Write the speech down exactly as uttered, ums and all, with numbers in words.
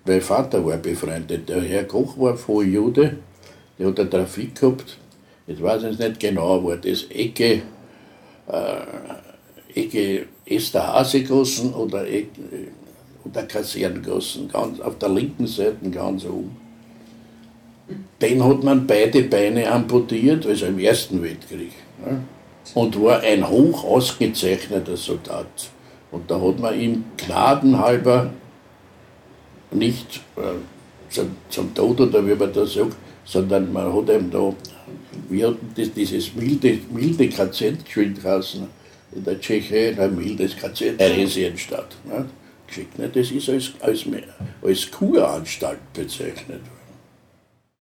Mein Vater war befreundet, der Herr Koch war voll Jude, der hat eine Trafik gehabt, jetzt weiß ich nicht genau, war das Ecke, äh, Ecke Esterhazy-Gassen oder, oder Kaserngassen, ganz auf der linken Seite ganz oben. Den hat man beide Beine amputiert, also im Ersten Weltkrieg. Ne? Und war ein hoch ausgezeichneter Soldat. Und da hat man ihm gnadenhalber nicht äh, zum, zum Tod oder wie man das sagt, sondern man hat ihm da, wir hatten das, dieses milde, milde K Z geschwind draußen in der Tschechei, ein mildes K Z, Theresienstadt. Ne? Geschickt, ne? Das ist als, als, als Kuranstalt bezeichnet.